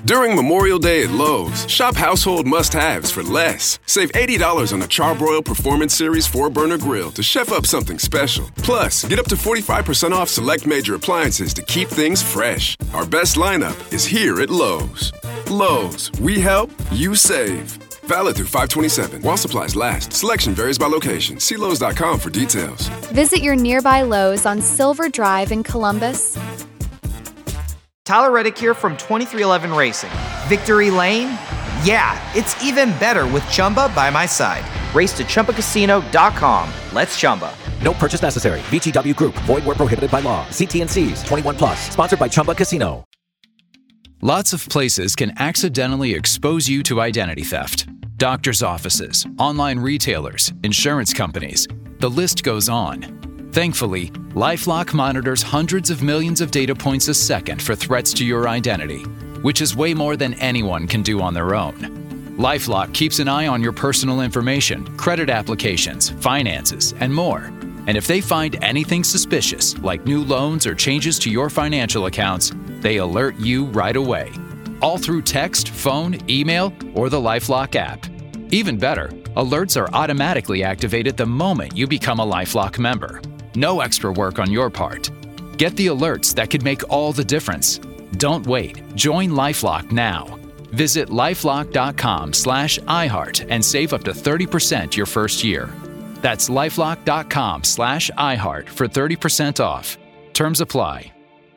During Memorial Day at Lowe's, shop household must-haves for less. Save $80 on a Charbroil Performance Series 4-burner grill to chef up something special. Plus, get up to 45% off select major appliances to keep things fresh. Our best lineup is here at Lowe's. Lowe's, we help, you save. Valid through 5/27. While supplies last. Selection varies by location. See Lowe's.com for details. Visit your nearby Lowe's on Silver Drive in Columbus. Tyler Reddick here from 2311 Racing. Victory Lane? Yeah, it's even better with Chumba by my side. Race to ChumbaCasino.com. Let's Chumba. No purchase necessary. VGW Group. Void where prohibited by law. See T&Cs. 21 plus. Sponsored by Chumba Casino. Lots of places can accidentally expose you to identity theft. Doctors' offices, online retailers, insurance companies. The list goes on. Thankfully, LifeLock monitors hundreds of millions of data points a second for threats to your identity, which is way more than anyone can do on their own. LifeLock keeps an eye on your personal information, credit applications, finances, and more. And if they find anything suspicious, like new loans or changes to your financial accounts, they alert you right away. All through text, phone, email, or the LifeLock app. Even better, alerts are automatically activated the moment you become a LifeLock member. No extra work on your part. Get the alerts that could make all the difference. Don't wait. Join LifeLock now. Visit lifelock.com/iHeart and save up to 30% your first year. That's lifelock.com/iHeart for 30% off. Terms apply.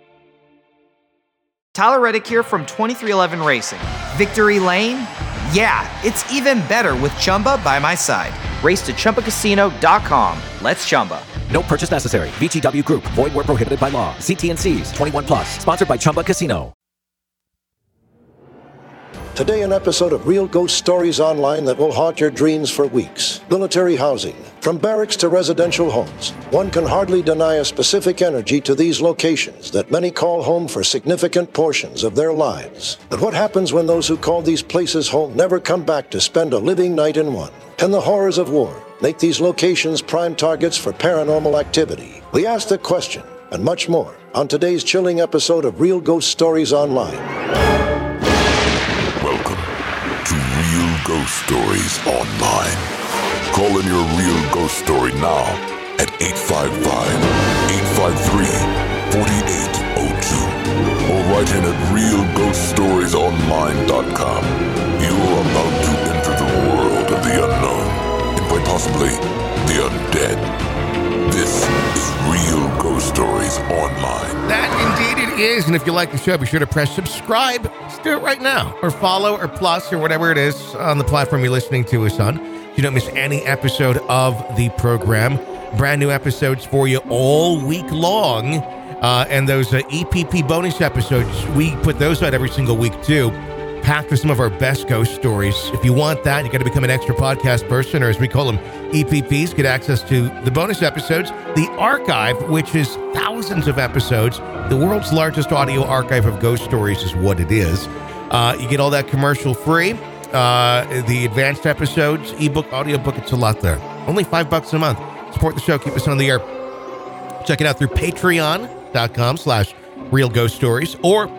Tyler Reddick here from 2311 Racing. Victory Lane? Yeah, it's even better with Chumba by my side. Race to ChumbaCasino.com. Let's Chumba. No purchase necessary. VGW Group. Void where prohibited by law. See T&Cs. 21 plus. Sponsored by Chumba Casino. Today, an episode of Real Ghost Stories Online that will haunt your dreams for weeks. Military housing. From barracks to residential homes, one can hardly deny a specific energy to these locations that many call home for significant portions of their lives. But what happens when those who call these places home never come back to spend a living night in one? Can the horrors of war make these locations prime targets for paranormal activity? We ask the question and much more on today's chilling episode of Real Ghost Stories Online. Welcome to Real Ghost Stories Online. Call in your real ghost story now at 855-853-4802 or write in at realghoststoriesonline.com. You're about to enter the world of the unknown and quite possibly the undead. This is Real Ghost Stories Online. That indeed it is. And if you like the show, be sure to press subscribe. Just do it right now. Or follow or plus or whatever it is on the platform you're listening to us on. You don't miss any episode of the program. Brand new episodes for you all week long. And those EPP bonus episodes, we put those out every single week too. Packed with some of our best ghost stories. If you want that, you got to become an extra podcast person, or as we call them, EPPs. Get access to the bonus episodes, the archive, which is thousands of episodes. The world's largest audio archive of ghost stories is what it is. You get all that commercial free. The advanced episodes, ebook, audiobook, it's a lot there. Only $5 a month. Support the show, keep us on the air. Check it out through patreon.com/Real Ghost Stories or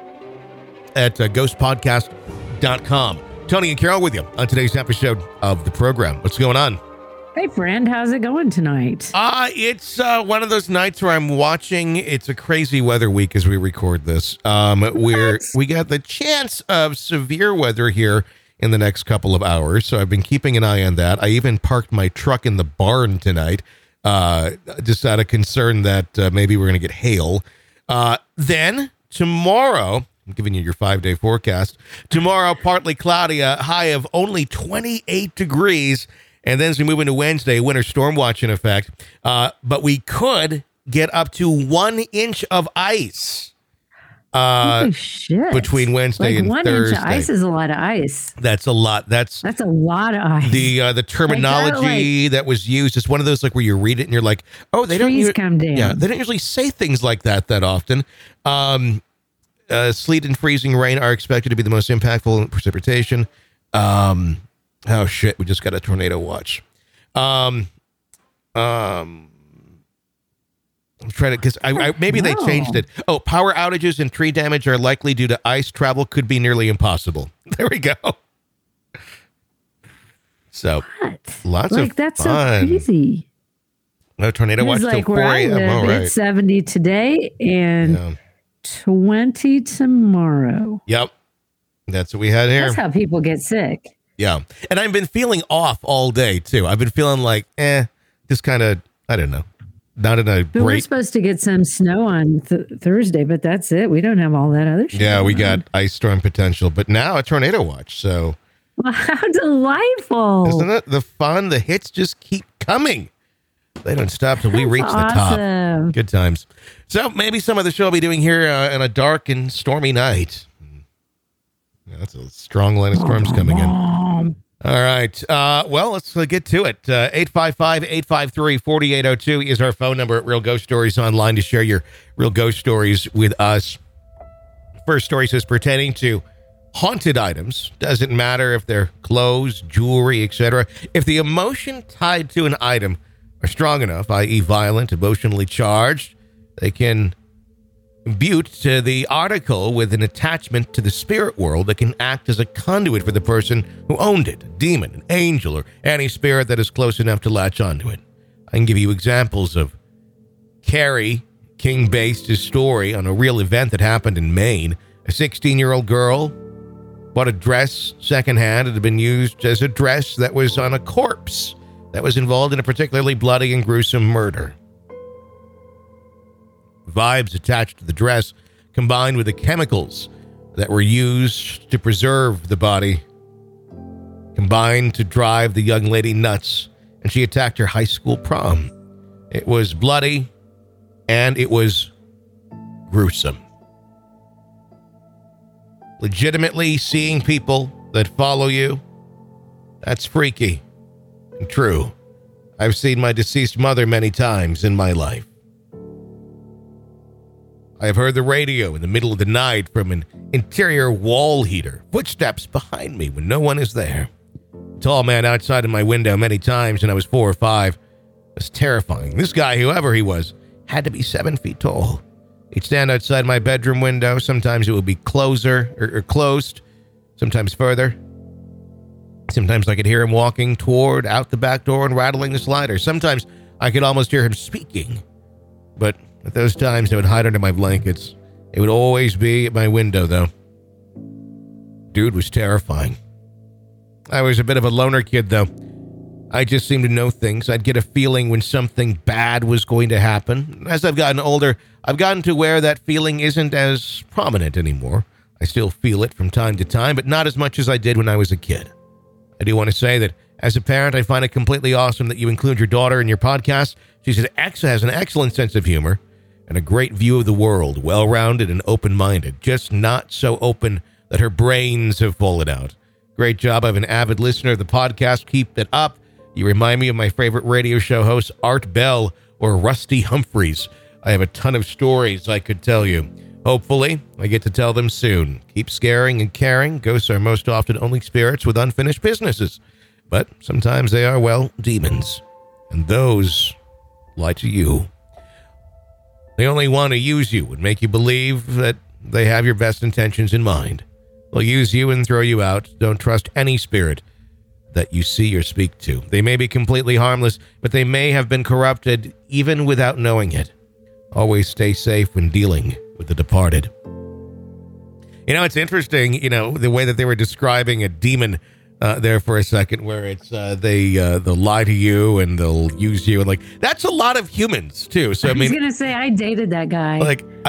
at ghostpodcast.com. Tony and Carol with you on today's episode of the program. What's going on? Hey, friend, how's it going tonight? It's one of those nights where I'm watching. It's a crazy weather week as we record this. We got the chance of severe weather here in the next couple of hours, so I've been keeping an eye on that. I even parked my truck in the barn tonight, just out of concern that maybe we're going to get hail. Then tomorrow, I'm giving you your 5-day forecast. Tomorrow, partly cloudy, a high of only 28 degrees. And then as we move into Wednesday, winter storm watch in effect. But we could get up to 1 inch of ice Holy shit. Between Wednesday and Thursday. 1 inch of ice is a lot of ice. That's a lot. That's a lot of ice. The terminology that was used is one of those like where you read it and you're like, oh, they don't come down. Yeah, they don't usually say things like that often. Sleet and freezing rain are expected to be the most impactful in precipitation. Oh shit, we just got a tornado watch. I'm trying to, because maybe they changed it. Oh, power outages and tree damage are likely due to ice. Travel could be nearly impossible. There we go. So, lots of that's fun. So crazy. No tornado watch till 4 a.m. All right. It's 70 today and 20 tomorrow. Yep. That's what we had here. That's how people get sick. Yeah. And I've been feeling off all day, too. I've been feeling like, just kind of, I don't know. Not in a but we're supposed to get some snow on Thursday, but that's it. We don't have all that other shit. Yeah, we got ice storm potential, but now a tornado watch, so. Well, how delightful. Isn't it? The fun, the hits just keep coming. They don't stop till we reach the top. Good times. So maybe some of the show will be doing here on a dark and stormy night. Yeah, that's a strong line of storms coming in. All right. Well, let's get to it. 855-853-4802 is our phone number at Real Ghost Stories Online to share your real ghost stories with us. First story says pertaining to haunted items. Doesn't matter if they're clothes, jewelry, etc. If the emotion tied to an item are strong enough, i.e. violent, emotionally charged, they can imbue to the article with an attachment to the spirit world that can act as a conduit for the person who owned it, a demon, an angel, or any spirit that is close enough to latch onto it. I can give you examples of Carrie King based his story on a real event that happened in Maine. A 16-year-old girl bought a dress secondhand. It had been used as a dress that was on a corpse that was involved in a particularly bloody and gruesome murder. Vibes attached to the dress combined with the chemicals that were used to preserve the body combined to drive the young lady nuts, and she attacked her high school prom. It was bloody and it was gruesome. Legitimately seeing people that follow you, that's freaky and true. I've seen my deceased mother many times in my life. I have heard the radio in the middle of the night from an interior wall heater, footsteps behind me when no one is there. A tall man outside of my window many times when I was 4 or 5. It was terrifying. This guy, whoever he was, had to be 7 feet tall. He'd stand outside my bedroom window. Sometimes it would be closer or closed, sometimes further. Sometimes I could hear him walking toward out the back door and rattling the slider. Sometimes I could almost hear him speaking. But at those times, I would hide under my blankets. It would always be at my window, though. Dude was terrifying. I was a bit of a loner kid, though. I just seemed to know things. I'd get a feeling when something bad was going to happen. As I've gotten older, I've gotten to where that feeling isn't as prominent anymore. I still feel it from time to time, but not as much as I did when I was a kid. I do want to say that as a parent, I find it completely awesome that you include your daughter in your podcast. She has an excellent sense of humor and a great view of the world, well-rounded and open-minded, just not so open that her brains have fallen out. Great job. I'm an avid listener of the podcast. Keep it up. You remind me of my favorite radio show host, Art Bell or Rusty Humphreys. I have a ton of stories I could tell you. Hopefully, I get to tell them soon. Keep scaring and caring. Ghosts are most often only spirits with unfinished businesses. But sometimes they are, well, demons. And those lie to you. They only want to use you and make you believe that they have your best intentions in mind. They'll use you and throw you out. Don't trust any spirit that you see or speak to. They may be completely harmless, but they may have been corrupted even without knowing it. Always stay safe when dealing with the departed. You know, it's interesting, the way that they were describing a demon there for a second, where it's they'll lie to you and they'll use you, and like that's a lot of humans too. So I was gonna say I dated that guy.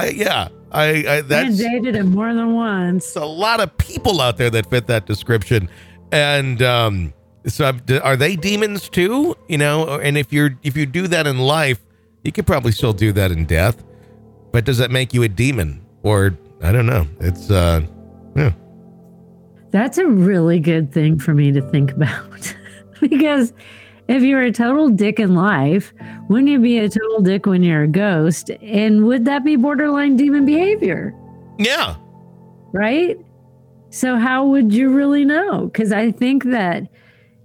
I dated him more than once. A lot of people out there that fit that description, and so are they demons too? And if you do that in life, you could probably still do that in death. But does that make you a demon? Or I don't know. It's yeah. That's a really good thing for me to think about. Because if you're a total dick in life, wouldn't you be a total dick when you're a ghost? And would that be borderline demon behavior? Yeah. Right? So how would you really know? Because I think that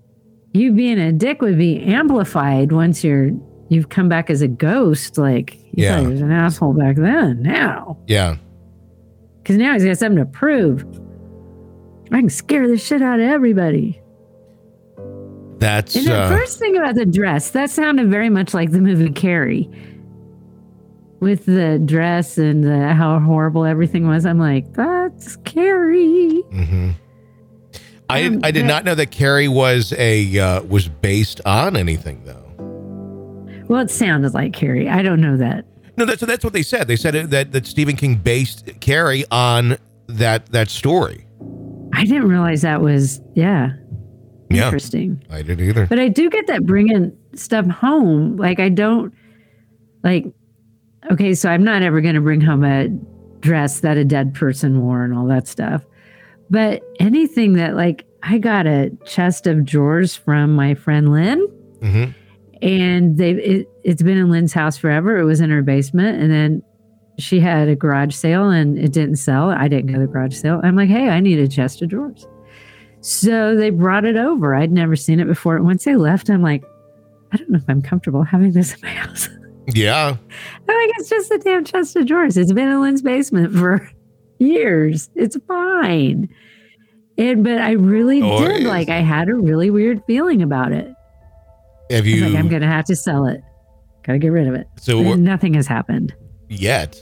you being a dick would be amplified once you've come back as a ghost. Like, He thought he was an asshole back then. Now. Yeah. Because now he's got something to prove. I can scare the shit out of everybody. That's... And the first thing about the dress, that sounded very much like the movie Carrie. With the dress and how horrible everything was. I'm like, that's Carrie. Mm-hmm. I did not know that Carrie was based on anything, though. Well, it sounded like Carrie. I don't know that. No, that's what they said. They said that Stephen King based Carrie on that story. I didn't realize that was, interesting. I didn't either. But I do get that bringing stuff home. Like, I don't, like, okay, so I'm not ever going to bring home a dress that a dead person wore and all that stuff. But anything that, like, I got a chest of drawers from my friend Lynn. Mm-hmm. And it's been in Lynn's house forever. It was in her basement. And then she had a garage sale and it didn't sell. I didn't go to the garage sale. I'm like, hey, I need a chest of drawers. So they brought it over. I'd never seen it before. Once they left, I'm like, I don't know if I'm comfortable having this in my house. Yeah. I'm like, it's just a damn chest of drawers. It's been in Lynn's basement for years. It's fine. But I really did. Like, I had a really weird feeling about it. Have you? Like, I'm going to have to sell it. Got to get rid of it. So and nothing has happened yet.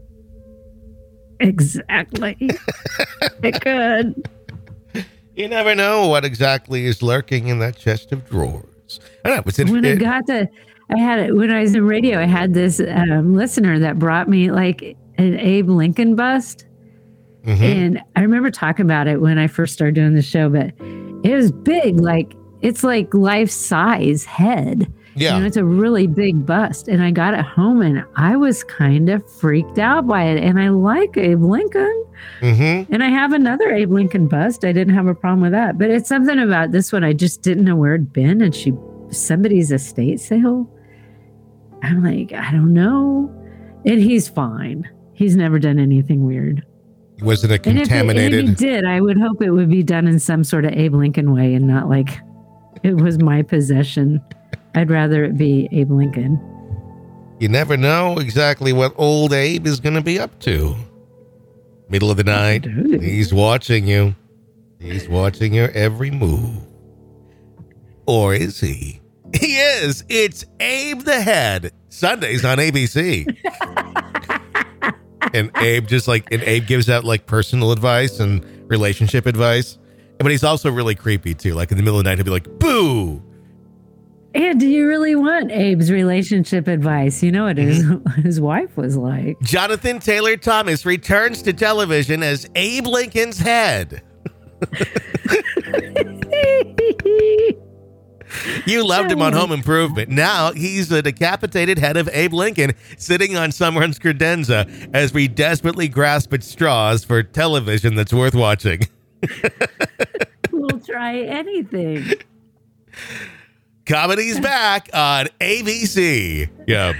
Exactly. It could. You never know what exactly is lurking in that chest of drawers. I don't know. When I was in radio, I had this listener that brought me like an Abe Lincoln bust. Mm-hmm. And I remember talking about it when I first started doing the show, but it was big, like, it's like life size head. Yeah. You know, it's a really big bust. And I got it home and I was kind of freaked out by it. And I like Abe Lincoln. Mm-hmm. And I have another Abe Lincoln bust. I didn't have a problem with that. But it's something about this one. I just didn't know where it'd been. And somebody's estate sale. I'm like, I don't know. And he's fine. He's never done anything weird. Was it contaminated? And if he did, I would hope it would be done in some sort of Abe Lincoln way and not like it was my possession. I'd rather it be Abe Lincoln. You never know exactly what old Abe is going to be up to. Middle of the night, he's watching you. He's watching your every move. Or is he? He is. It's Abe the Head. Sundays on ABC. And Abe gives out like personal advice and relationship advice. But he's also really creepy too. Like in the middle of the night, he'll be like, boo. And do you really want Abe's relationship advice? You know what his wife was like. Jonathan Taylor Thomas returns to television as Abe Lincoln's head. You loved him on Home Improvement. Now he's the decapitated head of Abe Lincoln sitting on someone's credenza as we desperately grasp at straws for television that's worth watching. We'll try anything. Comedy's back on ABC. Yeah.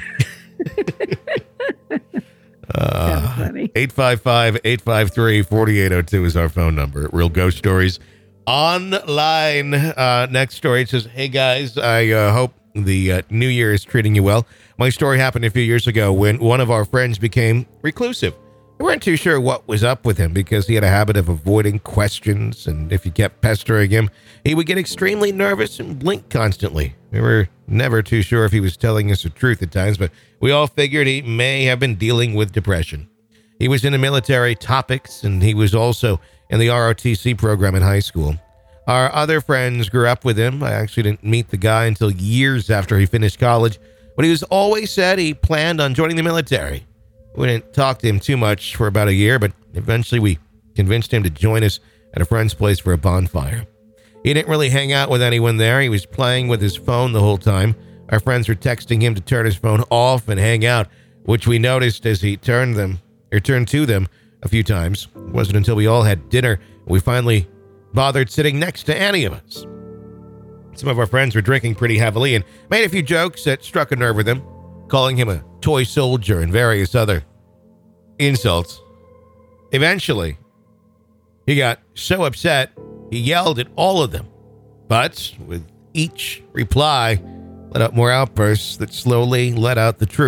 855-853-4802 is our phone number. Real Ghost Stories Online. Next story, it says, hey guys, I hope the new year is treating you well. My story happened a few years ago when one of our friends became reclusive. We weren't too sure what was up with him because he had a habit of avoiding questions, and if you kept pestering him, he would get extremely nervous and blink constantly. We were never too sure if he was telling us the truth at times, but we all figured he may have been dealing with depression. He was into military topics, and he was also in the ROTC program in high school. Our other friends grew up with him. I actually didn't meet the guy until years after he finished college, but he was always said he planned on joining the military. We didn't talk to him too much for about a year, but eventually we convinced him to join us at a friend's place for a bonfire. He didn't really hang out with anyone there. He was playing with his phone the whole time. Our friends were texting him to turn his phone off and hang out, which we noticed as he turned to them a few times. It wasn't until we all had dinner we finally bothered sitting next to any of us. Some of our friends were drinking pretty heavily and made a few jokes that struck a nerve with him, calling him a toy soldier and various other insults. Eventually, he got so upset, he yelled at all of them. But with each reply, let out more outbursts that slowly let out the truth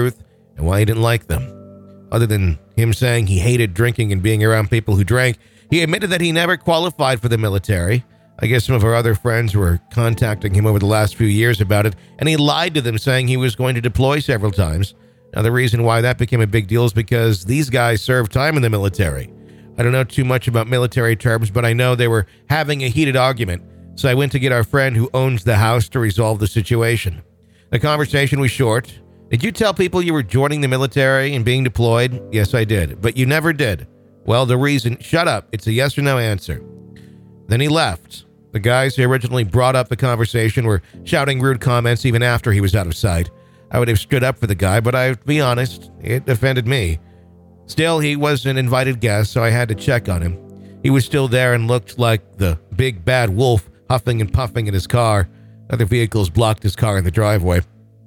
and why he didn't like them. Other than him saying he hated drinking and being around people who drank, he admitted that he never qualified for the military. I guess some of our other friends were contacting him over the last few years about it, and he lied to them saying he was going to deploy several times. Now, the reason why that became a big deal is because these guys served time in the military. I don't know too much about military terms, but I know they were having a heated argument, so I went to get our friend who owns the house to resolve the situation. The conversation was short. Did you tell people you were joining the military and being deployed? Yes, I did, but you never did. Well, the reason, shut up. It's a yes or no answer. Then he left. The guys who originally brought up the conversation were shouting rude comments even after he was out of sight. I would have stood up for the guy, but I'll be honest, it offended me. Still, he was an invited guest, so I had to check on him. He was still there and looked like the big bad wolf, huffing and puffing in his car. Other vehicles blocked his car in the driveway.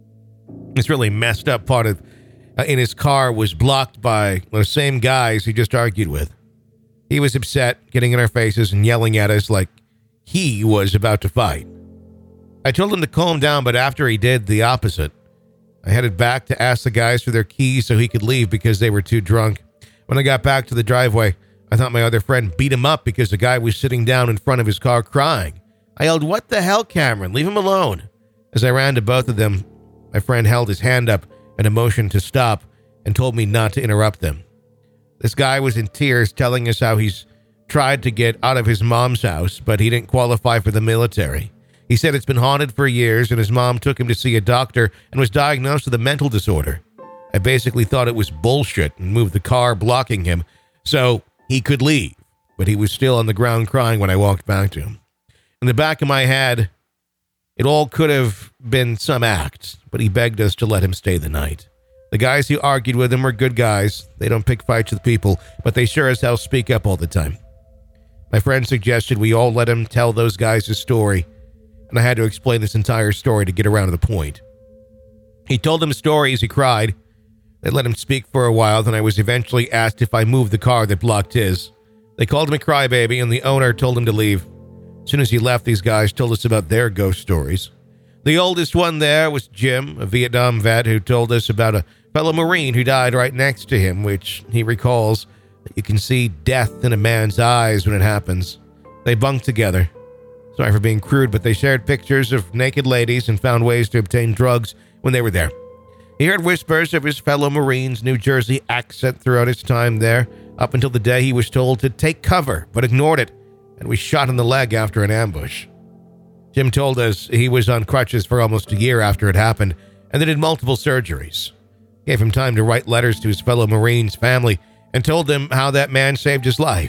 This really messed up part of in his car was blocked by the same guys he just argued with. He was upset, getting in our faces and yelling at us like he was about to fight. I told him to calm down, but after he did the opposite, I headed back to ask the guys for their keys so he could leave because they were too drunk. When I got back to the driveway, I thought my other friend beat him up because the guy was sitting down in front of his car crying. I yelled, "What the hell, Cameron? Leave him alone." As I ran to both of them, my friend held his hand up in a motion to stop and told me not to interrupt them. This guy was in tears telling us how he's tried to get out of his mom's house, but he didn't qualify for the military. He said it's been haunted for years and his mom took him to see a doctor and was diagnosed with a mental disorder. I basically thought it was bullshit and moved the car blocking him so he could leave, but he was still on the ground crying when I walked back to him. In the back of my head, it all could have been some act, but he begged us to let him stay the night. The guys who argued with him were good guys. They don't pick fights with people, but they sure as hell speak up all the time. My friend suggested we all let him tell those guys his story, and I had to explain this entire story to get around to the point. He told them stories, he cried. They let him speak for a while, then I was eventually asked if I moved the car that blocked his. They called him a crybaby, and the owner told him to leave. As soon as he left, these guys told us about their ghost stories. The oldest one there was Jim, a Vietnam vet who told us about a fellow Marine who died right next to him, which he recalls that you can see death in a man's eyes when it happens. They bunked together. Sorry for being crude, but they shared pictures of naked ladies and found ways to obtain drugs when they were there. He heard whispers of his fellow Marine's New Jersey accent throughout his time there, up until the day he was told to take cover, but ignored it, and was shot in the leg after an ambush. Jim told us he was on crutches for almost a year after it happened, and they did multiple surgeries. Gave him time to write letters to his fellow Marines' family and told them how that man saved his life.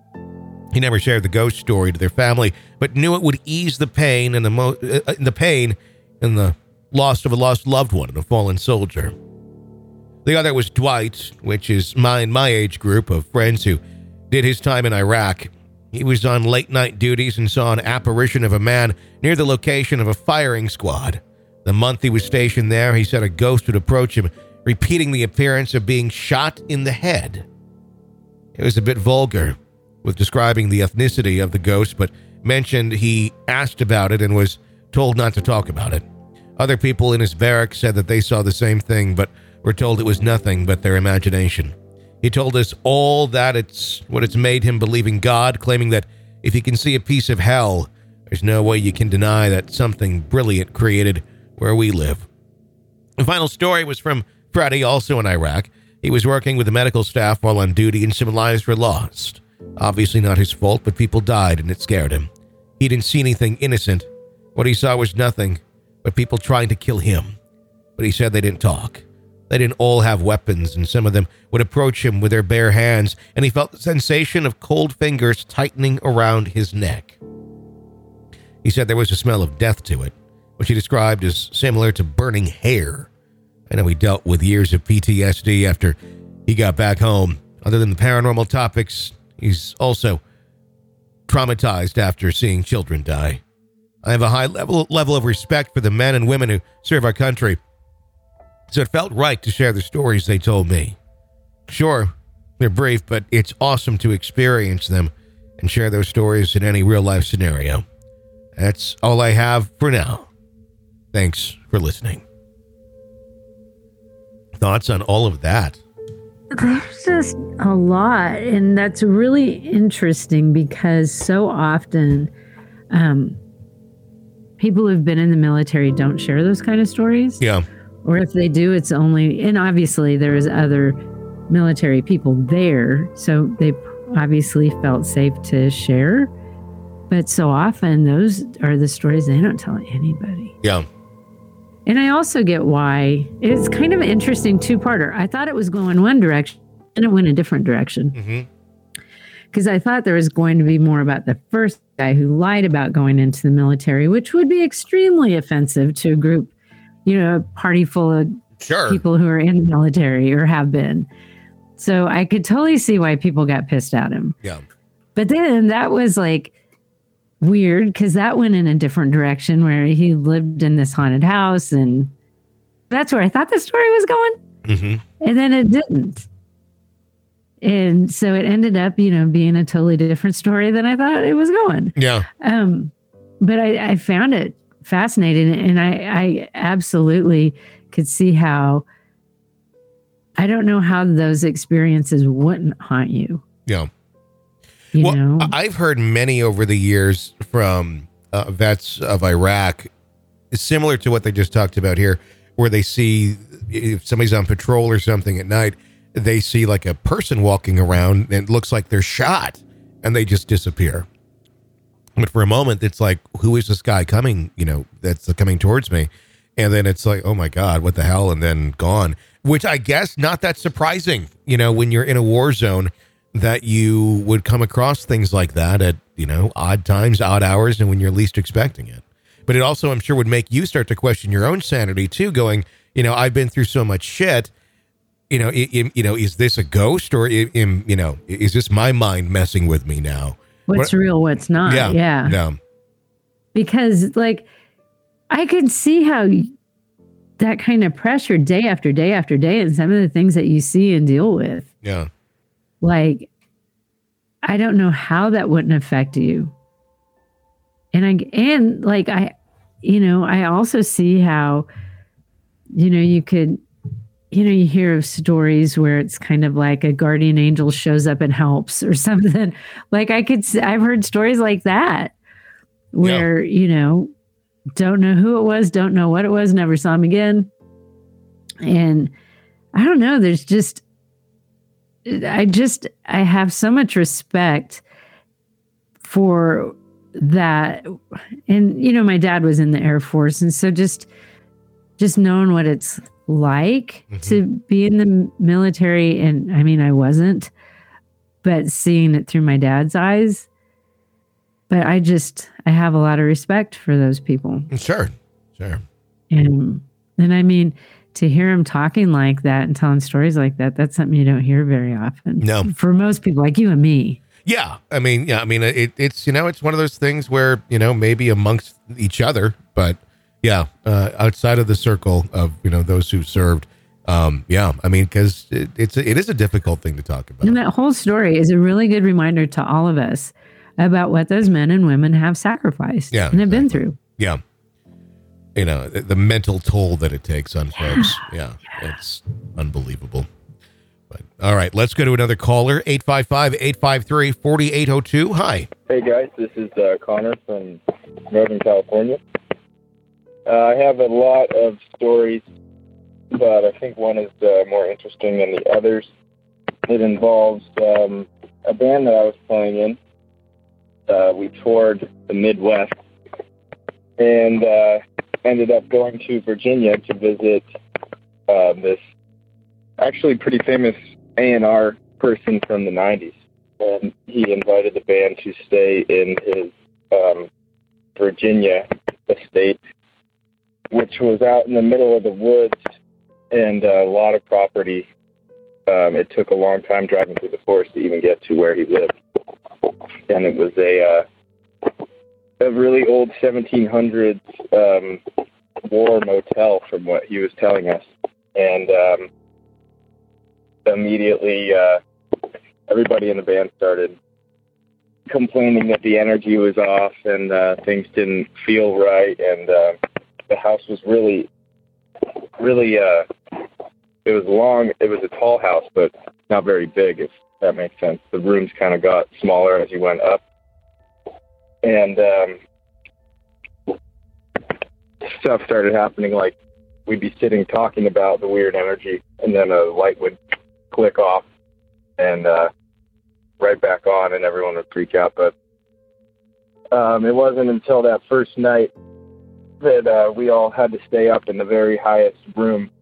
He never shared the ghost story to their family, but knew it would ease the pain and the pain in the loss of a lost loved one and a fallen soldier. The other was Dwight, which is my age group of friends who did his time in Iraq. He was on late-night duties and saw an apparition of a man near the location of a firing squad. The month he was stationed there, he said a ghost would approach him, repeating the appearance of being shot in the head. It was a bit vulgar with describing the ethnicity of the ghost, but mentioned he asked about it and was told not to talk about it. Other people in his barracks said that they saw the same thing, but were told it was nothing but their imagination. He told us all that it's made him believe in God, claiming that if he can see a piece of hell, there's no way you can deny that something brilliant created where we live. The final story was from Freddie, also in Iraq. He was working with the medical staff while on duty and some lives were lost. Obviously not his fault, but people died and it scared him. He didn't see anything innocent. What he saw was nothing but people trying to kill him. But he said they didn't talk. They didn't all have weapons, and some of them would approach him with their bare hands, and he felt the sensation of cold fingers tightening around his neck. He said there was a smell of death to it, which he described as similar to burning hair. I know he dealt with years of PTSD after he got back home. Other than the paranormal topics, he's also traumatized after seeing children die. I have a high level of respect for the men and women who serve our country, so it felt right to share the stories they told me. Sure, they're brief, but it's awesome to experience them and share those stories in any real-life scenario. That's all I have for now. Thanks for listening. thoughts on all of that? There's just a lot, and that's really interesting because so often people who've been in the military don't share those kind of stories. Yeah. Or if they do, it's only, and obviously there's other military people there, so they obviously felt safe to share. But so often those are the stories they don't tell anybody. Yeah. And I also get why. It's kind of an interesting two-parter. I thought it was going one direction, and it went a different direction. Because I thought there was going to be more about the first guy who lied about going into the military, which would be extremely offensive to a group, a party full of people who are in the military or have been. So I could totally see why people got pissed at him. Yeah. But then that was like weird because that went in a different direction where he lived in this haunted house, and that's where I thought the story was going. And then it didn't. And so it ended up, being a totally different story than I thought it was going. Yeah. But I found it fascinating, and I absolutely could see how, I don't know how those experiences wouldn't haunt you. Yeah. You know? I've heard many over the years from vets of Iraq, similar to what they just talked about here, where they see if somebody's on patrol or something at night, they see like a person walking around and it looks like they're shot and they just disappear. But for a moment, it's like, who is this guy coming, that's coming towards me? And then it's like, oh my God, what the hell? And then gone, which I guess not that surprising, when you're in a war zone, that you would come across things like that at, odd times, odd hours, and when you're least expecting it. But it also, I'm sure, would make you start to question your own sanity too, going, I've been through so much shit, is this a ghost, or, is this my mind messing with me now? What's real, what's not. Yeah. Because I could see how that kind of pressure day after day after day, and some of the things that you see and deal with. Yeah. I don't know how that wouldn't affect you. And I also see how, you could, you hear of stories where it's kind of like a guardian angel shows up and helps or something. I've heard stories like that where, don't know who it was, don't know what it was, never saw him again. And I don't know, there's just, I have so much respect for that. And, my dad was in the Air Force. And so just knowing what it's like to be in the military. And I wasn't, but seeing it through my dad's eyes. But I have a lot of respect for those people. Sure. And to hear him talking like that and telling stories like that, that's something you don't hear very often. No. For most people like you and me. Yeah. It's, it's one of those things where, maybe amongst each other, but outside of the circle of, those who served. Because it is a difficult thing to talk about. And that whole story is a really good reminder to all of us about what those men and women have sacrificed and have been through. Yeah. The mental toll that it takes on folks. Yeah. It's unbelievable. But all right, let's go to another caller. 855-853-4802. Hi. Hey guys, this is Connor from Northern California. I have a lot of stories, but I think one is more interesting than the others. It involves a band that I was playing in. We toured the Midwest and ended up going to Virginia to visit this actually pretty famous A&R person from the 90s. And he invited the band to stay in his Virginia estate, which was out in the middle of the woods and a lot of property. It took a long time driving through the forest to even get to where he lived. And it was a really old 1700s war motel from what he was telling us. And immediately everybody in the band started complaining that the energy was off and things didn't feel right. And the house was really it was long. It was a tall house, but not very big, if that makes sense. The rooms kind of got smaller as you went up. And stuff started happening, like we'd be sitting talking about the weird energy, and then a light would click off and right back on, and everyone would freak out. But it wasn't until that first night that we all had to stay up in the very highest room.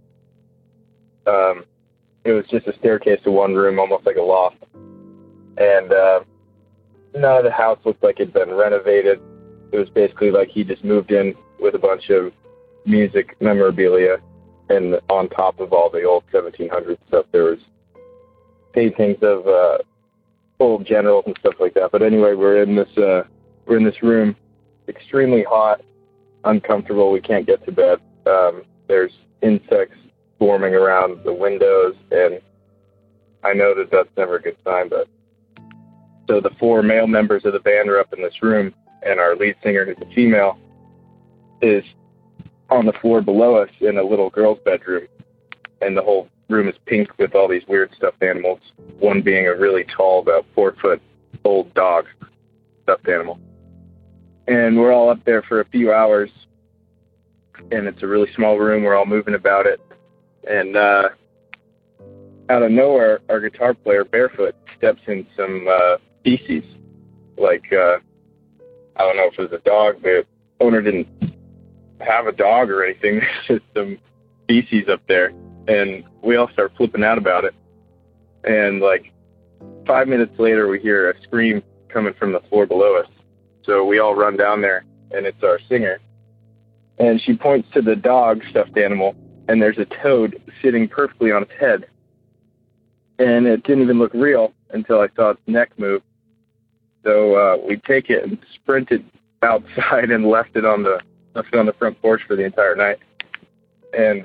It was just a staircase to one room, almost like a loft. And none of the house looked like it'd been renovated. It was basically like he just moved in with a bunch of music memorabilia, and on top of all the old 1700s stuff, there was paintings of old generals and stuff like that. But anyway, we're in this room, extremely hot, uncomfortable. We can't get to bed. There's insects swarming around the windows, and I know that that's never a good sign. But so the 4 male members of the band are up in this room, and our lead singer, who's a female, is on the floor below us in a little girl's bedroom, and the whole room is pink with all these weird stuffed animals, one being a really tall, about 4-foot old dog stuffed animal. And we're all up there for a few hours, and it's a really small room. We're all moving about it. And out of nowhere, our guitar player, Barefoot, steps in some feces. Like, I don't know if it was a dog. The owner didn't have a dog or anything. There's just some feces up there. And we all start flipping out about it. And like 5 minutes later, we hear a scream coming from the floor below us. So we all run down there, and it's our singer. And she points to the dog stuffed animal, and there's a toad sitting perfectly on its head. And it didn't even look real until I saw its neck move. So we take it and sprinted outside and left it on the front porch for the entire night. And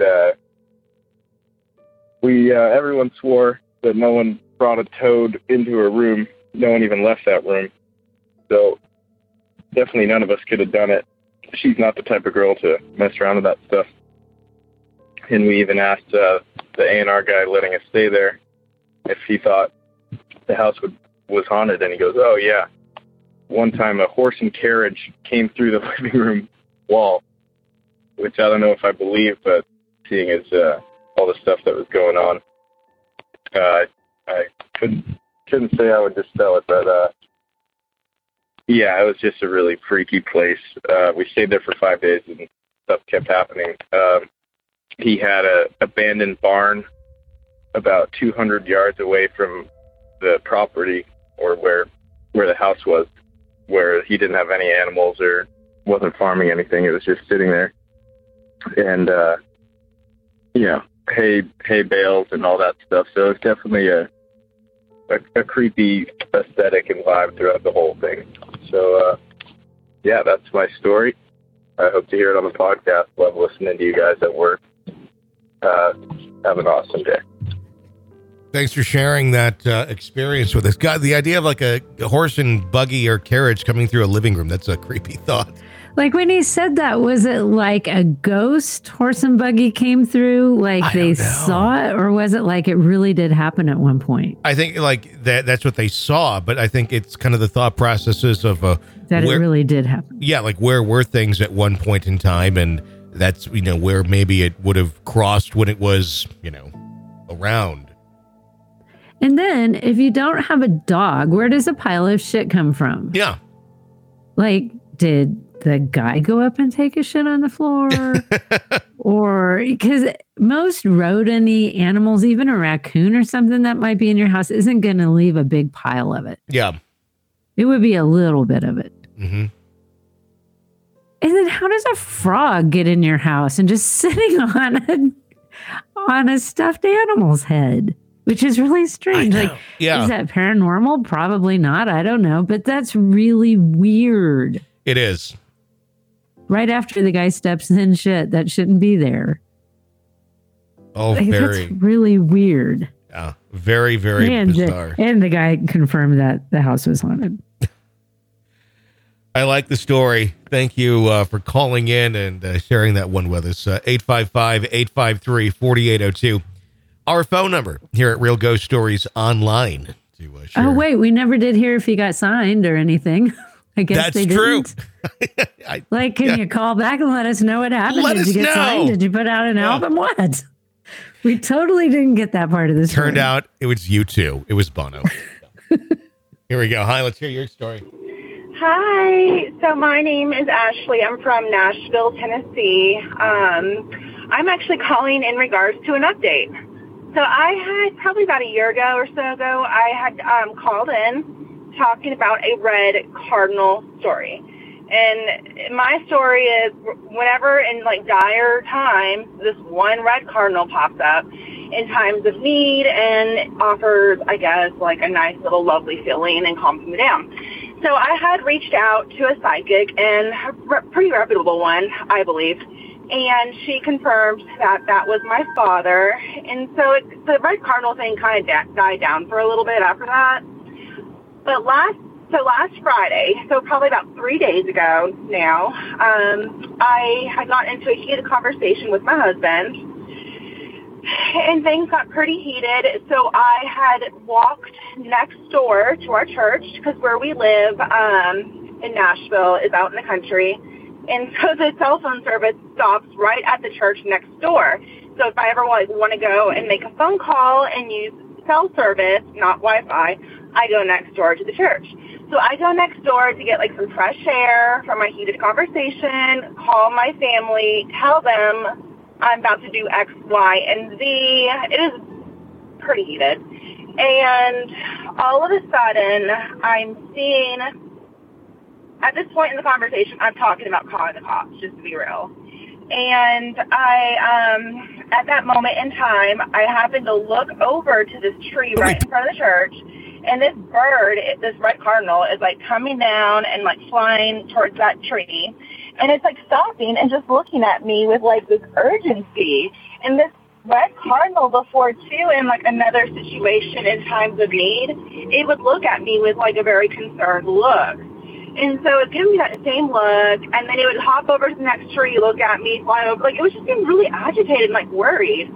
everyone swore that no one brought a toad into a room. No one even left that room. So definitely none of us could have done it. She's not the type of girl to mess around with that stuff. And we even asked the A&R guy letting us stay there if he thought the house was haunted. And he goes, oh, yeah. One time a horse and carriage came through the living room wall, which I don't know if I believe, but seeing as all the stuff that was going on, I couldn't say I would dispel it, but yeah, it was just a really freaky place. We stayed there for 5 days, and stuff kept happening. He had an abandoned barn about 200 yards away from the property, or where the house was, where he didn't have any animals or wasn't farming anything. It was just sitting there. And, hay bales and all that stuff. So it's definitely a creepy aesthetic and vibe throughout the whole thing. So, yeah, that's my story. I hope to hear it on the podcast. Love listening to you guys at work. Have an awesome day. Thanks for sharing that experience with us. God, the idea of like a horse and buggy or carriage coming through a living room, that's a creepy thought. Like when he said that, was it like a ghost horse and buggy came through, like they saw it, or was it like it really did happen at one point? I think like that's what they saw, but I think it's kind of the thought processes of that it really did happen. Yeah, like where were things at one point in time, and that's, where maybe it would have crossed when it was, around. And then if you don't have a dog, where does a pile of shit come from? Yeah. Like, did the guy go up and take a shit on the floor? Or because most rodent-y animals, even a raccoon or something that might be in your house, isn't going to leave a big pile of it. Yeah. It would be a little bit of it. Mm-hmm. And then how does a frog get in your house and just sitting on a stuffed animal's head? Which is really strange. Like, yeah. Is that paranormal? Probably not. I don't know. But that's really weird. It is. Right after the guy steps in shit that shouldn't be there. Oh, like, very. That's really weird. Yeah. Very, very bizarre. And the guy confirmed that the house was haunted. I like the story. Thank you for calling in and sharing that one with us. 855-853-4802. our phone number here at Real Ghost Stories Online. To share. Oh, wait, we never did hear if he got signed or anything. I guess That's they true. didn't. Can you call back and let us know what happened? Did you get signed? Did you put out an album? What? We totally didn't get that part of the story. Turned out it was you two. It was Bono. Here we go. Hi, let's hear your story. Hi. So my name is Ashley. I'm from Nashville, Tennessee. I'm actually calling in regards to an update. So I had probably about a year ago or so ago, I had called in talking about a red cardinal story. And my story is whenever in like dire times, this one red cardinal pops up in times of need and offers, I guess, like a nice little lovely feeling and calms me down. So I had reached out to a psychic, and a pretty reputable one, I believe, and she confirmed that that was my father. And so the red cardinal thing kind of died down for a little bit after that. But last Friday, so probably about 3 days ago now, I had gotten into a heated conversation with my husband, and things got pretty heated. So I had walked next door to our church, because where we live in Nashville is out in the country. And so the cell phone service stops right at the church next door. So if I ever want to go and make a phone call and use cell service, not Wi-Fi, I go next door to the church. So I go next door to get like some fresh air from my heated conversation, call my family, tell them I'm about to do X, Y, and Z. It is pretty heated. And all of a sudden, I'm seeing, at this point in the conversation, I'm talking about calling the cops, just to be real. And I, at that moment in time, I happened to look over to this tree right in front of the church, and this bird, this red cardinal, is like coming down and like flying towards that tree. And it's like stopping and just looking at me with like this urgency. And this red cardinal before too, in like another situation in times of need, it would look at me with like a very concerned look. And so it gave me that same look, and then it would hop over to the next tree, look at me, fly over. Like, it was just being really agitated and like worried.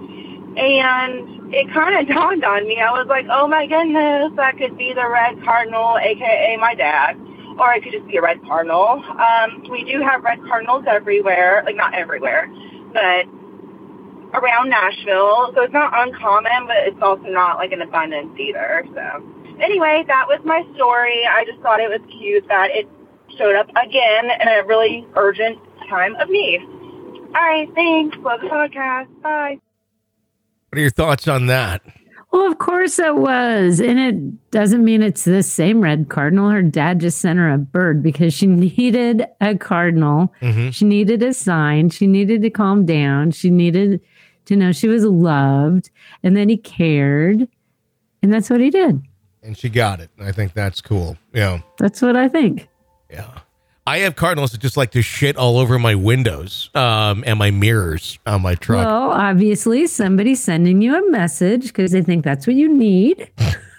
And it kind of dawned on me. I was like, oh my goodness, that could be the red cardinal, aka my dad, or it could just be a red cardinal. We do have red cardinals everywhere, like not everywhere, but around Nashville. So it's not uncommon, but it's also not like an abundance either. So anyway, that was my story. I just thought it was cute that it showed up again in a really urgent time of need. All right, thanks. Love the podcast. Bye. What are your thoughts on that? Well, of course it was. And it doesn't mean it's the same red cardinal. Her dad just sent her a bird because she needed a cardinal. Mm-hmm. She needed a sign. She needed to calm down. She needed to know she was loved. And then he cared. And that's what he did. And she got it. I think that's cool. Yeah. That's what I think. Yeah. I have cardinals that just like to shit all over my windows and my mirrors on my truck. Well, obviously somebody's sending you a message because they think that's what you need.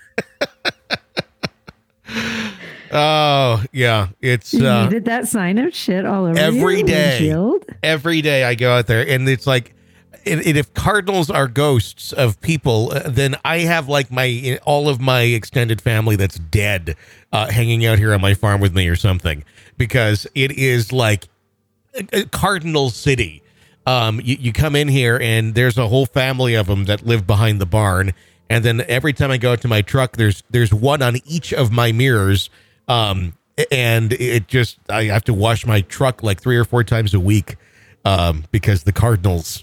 Oh, yeah. It's you needed that sign of shit all over every day. Windshield. Every day I go out there, and it's like, if cardinals are ghosts of people, then I have like all of my extended family that's dead hanging out here on my farm with me or something, because it is like a cardinal city. You come in here and there's a whole family of them that live behind the barn, and then every time I go out to my truck, there's one on each of my mirrors, and it just, I have to wash my truck like 3 or 4 times a week because the cardinals.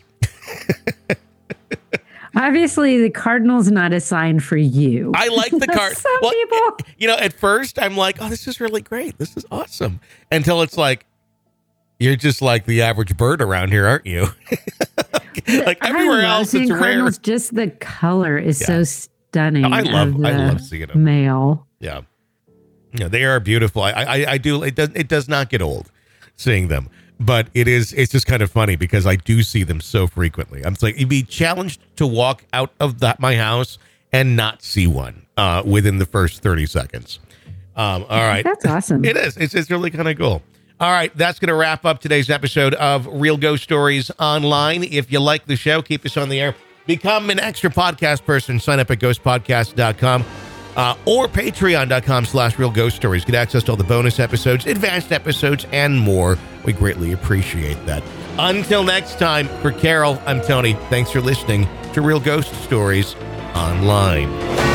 Obviously, the cardinal's not a sign for you. I like the card. Some people, at first I'm like, oh, this is really great. This is awesome. Until it's like, you're just like the average bird around here, aren't you? Like everywhere else, it's rare. Just the color is so stunning. I love seeing them. Male. Yeah. Yeah, they are beautiful. I do. It does not get old seeing them. But it's just kind of funny because I do see them so frequently. I'm like, you'd be challenged to walk out of my house and not see one within the first 30 seconds. All right. That's awesome. It is. It's really kind of cool. All right. That's going to wrap up today's episode of Real Ghost Stories Online. If you like the show, keep us on the air Become an extra podcast person. Sign up at ghostpodcast.com or patreon.com/Real Ghost Stories. Get access to all the bonus episodes, advanced episodes, and more. We greatly appreciate that. Until next time, for Carol, I'm Tony. Thanks for listening to Real Ghost Stories Online.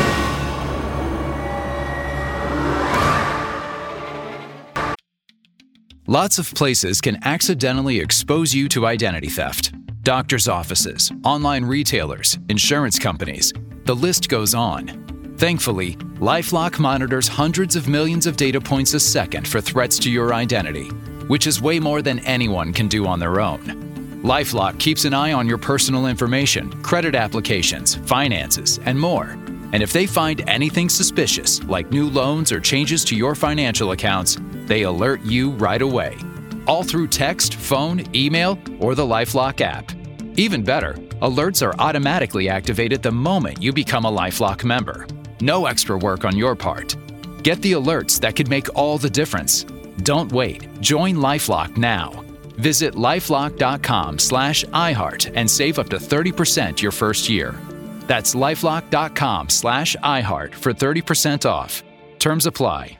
Lots of places can accidentally expose you to identity theft. Doctors' offices, online retailers, insurance companies. The list goes on. Thankfully, LifeLock monitors hundreds of millions of data points a second for threats to your identity, which is way more than anyone can do on their own. LifeLock keeps an eye on your personal information, credit applications, finances, and more. And if they find anything suspicious, like new loans or changes to your financial accounts, they alert you right away. All through text, phone, email, or the LifeLock app. Even better, alerts are automatically activated the moment you become a LifeLock member. No extra work on your part. Get the alerts that could make all the difference. Don't wait. Join LifeLock now. Visit lifelock.com/iHeart and save up to 30% your first year. That's lifelock.com/iHeart for 30% off. Terms apply.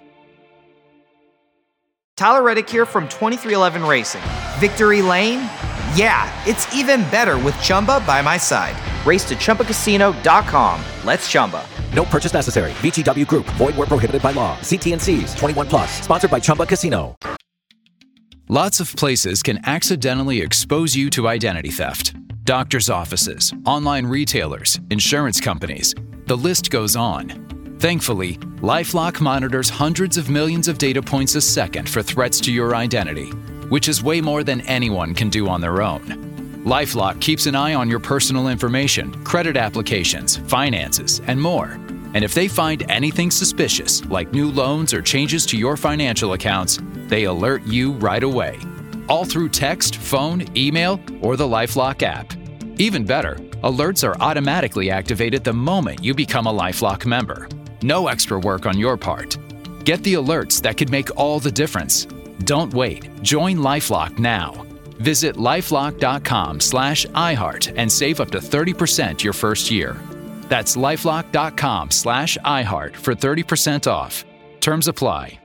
Tyler Reddick here from 2311 Racing. Victory Lane? Yeah, it's even better with Chumba by my side. Race to ChumbaCasino.com. Let's Chumba. No purchase necessary. VGW Group. Void where prohibited by law. See T&Cs. 21 plus. Sponsored by Chumba Casino. Lots of places can accidentally expose you to identity theft. Doctors' offices, online retailers, insurance companies. The list goes on. Thankfully, LifeLock monitors hundreds of millions of data points a second for threats to your identity, which is way more than anyone can do on their own. LifeLock keeps an eye on your personal information, credit applications, finances, and more. And if they find anything suspicious, like new loans or changes to your financial accounts, they alert you right away. All through text, phone, email, or the LifeLock app. Even better, alerts are automatically activated the moment you become a LifeLock member. No extra work on your part. Get the alerts that could make all the difference. Don't wait. Join LifeLock now. Visit lifelock.com/iHeart and save up to 30% your first year. That's lifelock.com/iHeart for 30% off. Terms apply.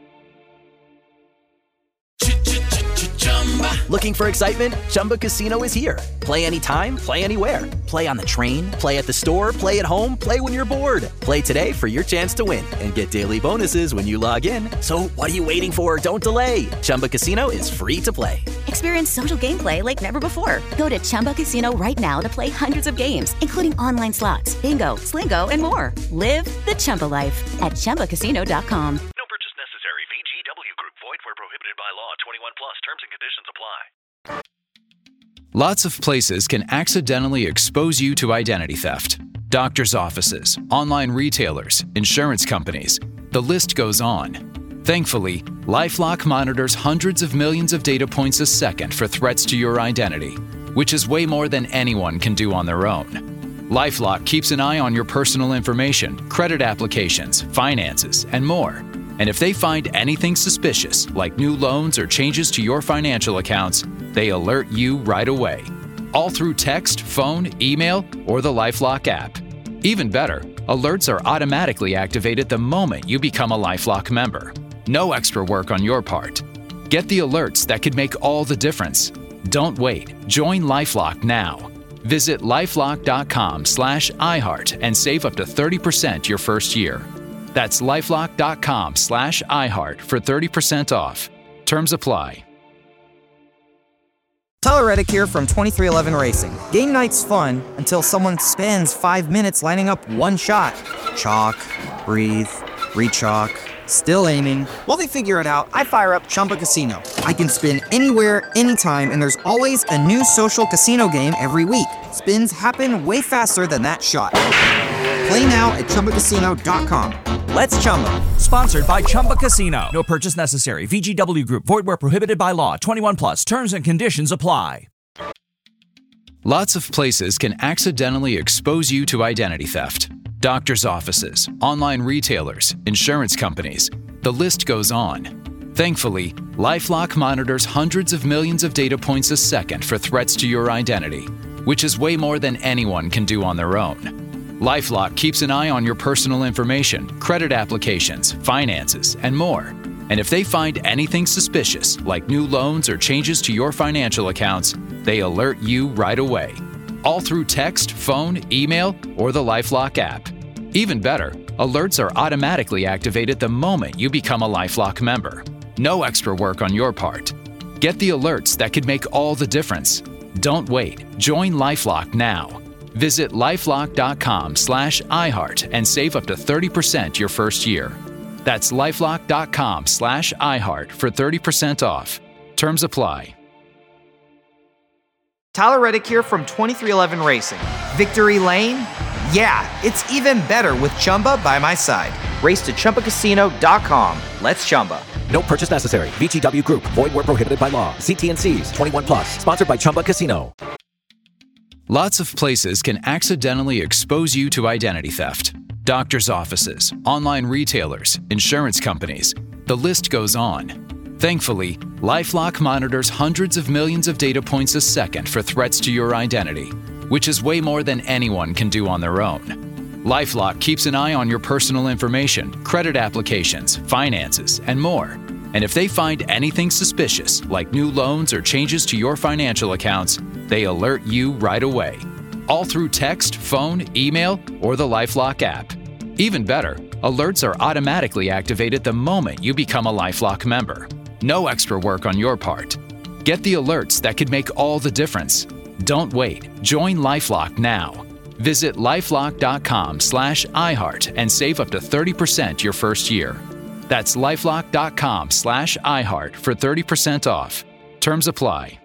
Looking for excitement? Chumba Casino is here. Play anytime, play anywhere. Play on the train, play at the store, play at home, play when you're bored. Play today for your chance to win and get daily bonuses when you log in. So what are you waiting for? Don't delay. Chumba Casino is free to play. Experience social gameplay like never before. Go to Chumba Casino right now to play hundreds of games, including online slots, bingo, Slingo, and more. Live the Chumba life at ChumbaCasino.com. No purchase necessary. VGW Group. Void where prohibited by law. 21 plus. Terms and conditions apply. Lots of places can accidentally expose you to identity theft. Doctors' offices, online retailers, insurance companies. The list goes on. Thankfully, LifeLock monitors hundreds of millions of data points a second for threats to your identity, which is way more than anyone can do on their own. LifeLock keeps an eye on your personal information, credit applications, finances, and more. And if they find anything suspicious, like new loans or changes to your financial accounts, they alert you right away. All through text, phone, email, or the LifeLock app. Even better, alerts are automatically activated the moment you become a LifeLock member. No extra work on your part. Get the alerts that could make all the difference. Don't wait. Join LifeLock now. Visit lifelock.com/iHeart and save up to 30% your first year. That's lifelock.com/iHeart for 30% off. Terms apply. Tyler Reddick here from 2311 Racing. Game night's fun until someone spends 5 minutes lining up one shot. Chalk, breathe, re-chalk, still aiming. While they figure it out, I fire up Chumba Casino. I can spin anywhere, anytime, and there's always a new social casino game every week. Spins happen way faster than that shot. Play now at ChumbaCasino.com. Let's Chumba. Sponsored by Chumba Casino. No purchase necessary. VGW Group. Void where prohibited by law. 21 plus. Terms and conditions apply. Lots of places can accidentally expose you to identity theft. Doctors' offices, online retailers, insurance companies. The list goes on. Thankfully, LifeLock monitors hundreds of millions of data points a second for threats to your identity, which is way more than anyone can do on their own. LifeLock keeps an eye on your personal information, credit applications, finances, and more. And if they find anything suspicious, like new loans or changes to your financial accounts, they alert you right away. All through text, phone, email, or the LifeLock app. Even better, alerts are automatically activated the moment you become a LifeLock member. No extra work on your part. Get the alerts that could make all the difference. Don't wait. Join LifeLock now. Visit lifelock.com/iHeart and save up to 30% your first year. That's lifelock.com/iHeart for 30% off. Terms apply. Tyler Reddick here from 2311 Racing. Victory Lane? Yeah, it's even better with Chumba by my side. Race to ChumbaCasino.com. Let's Chumba. No purchase necessary. VGW Group. Void where prohibited by law. See T&Cs. 21 plus. Sponsored by Chumba Casino. Lots of places can accidentally expose you to identity theft. Doctors' offices, online retailers, insurance companies. The list goes on. Thankfully, LifeLock monitors hundreds of millions of data points a second for threats to your identity, which is way more than anyone can do on their own. LifeLock keeps an eye on your personal information, credit applications, finances, and more. And if they find anything suspicious, like new loans or changes to your financial accounts, they alert you right away. All through text, phone, email, or the LifeLock app. Even better, alerts are automatically activated the moment you become a LifeLock member. No extra work on your part. Get the alerts that could make all the difference. Don't wait. Join LifeLock now. Visit lifelock.com/iHeart and save up to 30% your first year. That's lifelock.com/iHeart for 30% off. Terms apply.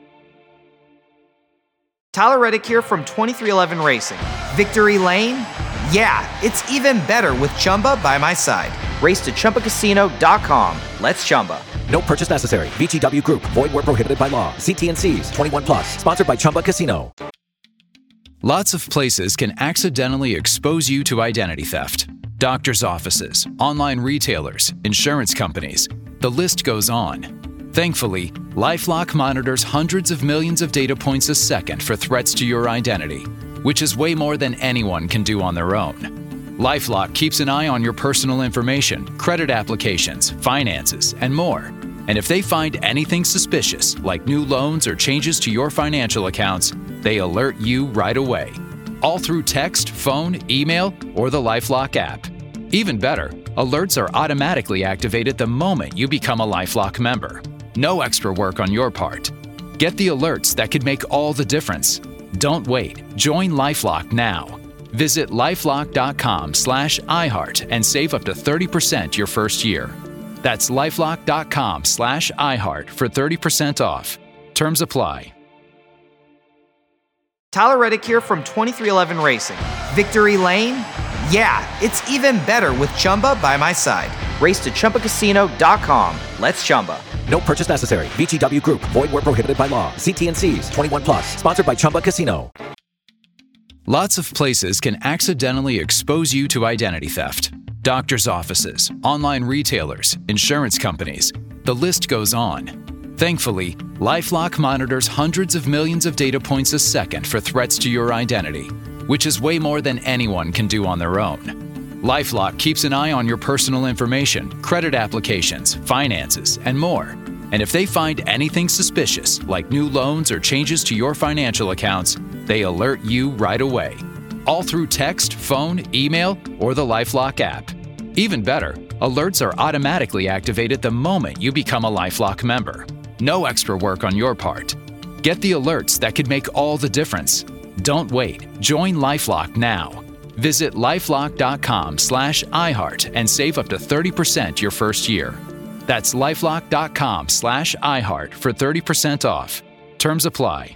Tyler Reddick here from 2311 Racing. Victory Lane? Yeah, it's even better with Chumba by my side. Race to ChumbaCasino.com. Let's Chumba. No purchase necessary. VGW Group. Void where prohibited by law. See T&Cs. 21 plus. Sponsored by Chumba Casino. Lots of places can accidentally expose you to identity theft. Doctors' offices, online retailers, insurance companies. The list goes on. Thankfully, LifeLock monitors hundreds of millions of data points a second for threats to your identity, which is way more than anyone can do on their own. LifeLock keeps an eye on your personal information, credit applications, finances, and more. And if they find anything suspicious, like new loans or changes to your financial accounts, they alert you right away. All through text, phone, email, or the LifeLock app. Even better, alerts are automatically activated the moment you become a LifeLock member. No extra work on your part. Get the alerts that could make all the difference. Don't wait. Join LifeLock now. Visit lifelock.com/iHeart and save up to 30% your first year. That's lifelock.com/iHeart for 30% off. Terms apply. Tyler Reddick here from 2311 Racing. Victory Lane? Yeah, it's even better with Chumba by my side. Race to ChumbaCasino.com. Let's Chumba. No purchase necessary. VGW Group. Void where prohibited by law. See T&Cs. 21 plus. Sponsored by Chumba Casino. Lots of places can accidentally expose you to identity theft. Doctors' offices, online retailers, insurance companies. The list goes on. Thankfully, LifeLock monitors hundreds of millions of data points a second for threats to your identity, which is way more than anyone can do on their own. LifeLock keeps an eye on your personal information, credit applications, finances, and more. And if they find anything suspicious, like new loans or changes to your financial accounts, they alert you right away. All through text, phone, email, or the LifeLock app. Even better, alerts are automatically activated the moment you become a LifeLock member. No extra work on your part. Get the alerts that could make all the difference. Don't wait. Join LifeLock now. Visit lifelock.com/iHeart and save up to 30% your first year. That's lifelock.com/iHeart for 30% off. Terms apply.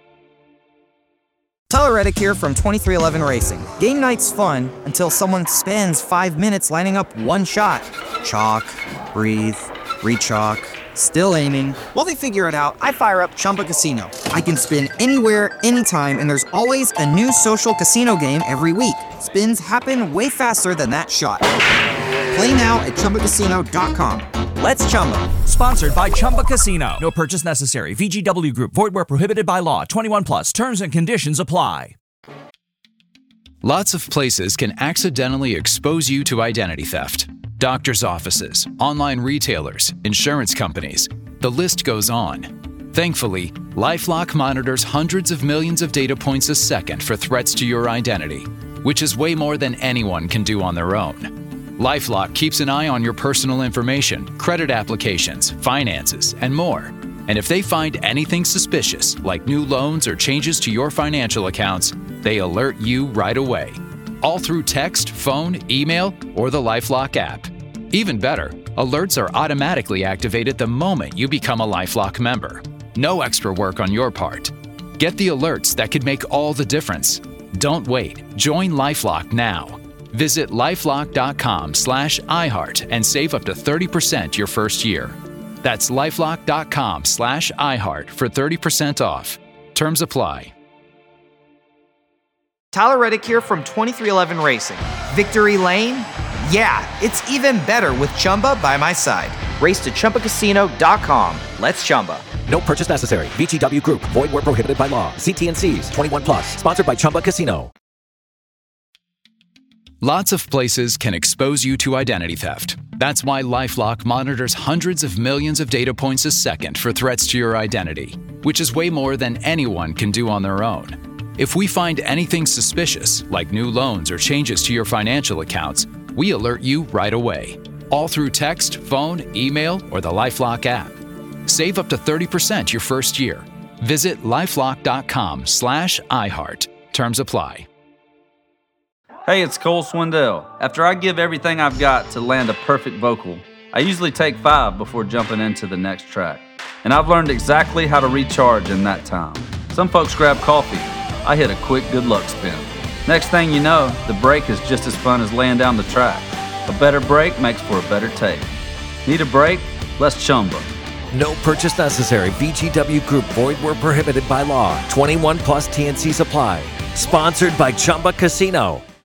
Tyler Reddick here from 2311 Racing. Game night's fun until someone spends 5 minutes lining up one shot. Chalk, breathe, re-chalk, still aiming. While they figure it out, I fire up Chumba Casino. I can spin anywhere, anytime, and there's always a new social casino game every week. Spins happen way faster than that shot. Play now at ChumbaCasino.com. Let's Chumba. Sponsored by Chumba Casino. No purchase necessary. VGW Group. Void where prohibited by law. 21 plus. Terms and conditions apply. Lots of places can accidentally expose you to identity theft. Doctors' offices, online retailers, insurance companies. The list goes on. Thankfully, LifeLock monitors hundreds of millions of data points a second for threats to your identity, which is way more than anyone can do on their own. LifeLock keeps an eye on your personal information, credit applications, finances, and more. And if they find anything suspicious, like new loans or changes to your financial accounts, they alert you right away. All through text, phone, email, or the LifeLock app. Even better, alerts are automatically activated the moment you become a LifeLock member. No extra work on your part. Get the alerts that could make all the difference. Don't wait. Join LifeLock now. Visit lifelock.com/iHeart and save up to 30% your first year. That's lifelock.com/iHeart for 30% off. Terms apply. Tyler Reddick here from 2311 Racing. Victory Lane? Yeah, it's even better with Chumba by my side. Race to ChumbaCasino.com. Let's Chumba. No purchase necessary. VGW Group. Void where prohibited by law. See T&Cs. 21 plus. Sponsored by Chumba Casino. Lots of places can expose you to identity theft. That's why LifeLock monitors hundreds of millions of data points a second for threats to your identity, which is way more than anyone can do on their own. If we find anything suspicious, like new loans or changes to your financial accounts, we alert you right away. All through text, phone, email, or the LifeLock app. Save up to 30% your first year. Visit lifelock.com/iHeart. Terms apply. Hey, it's Cole Swindell. After I give everything I've got to land a perfect vocal, I usually take 5 before jumping into the next track. And I've learned exactly how to recharge in that time. Some folks grab coffee. I hit a quick good luck spin. Next thing you know, the break is just as fun as laying down the track. A better break makes for a better take. Need a break? Let's Chumba. No purchase necessary. VGW Group. Void where prohibited by law. 21 plus T&Cs apply. Sponsored by Chumba Casino.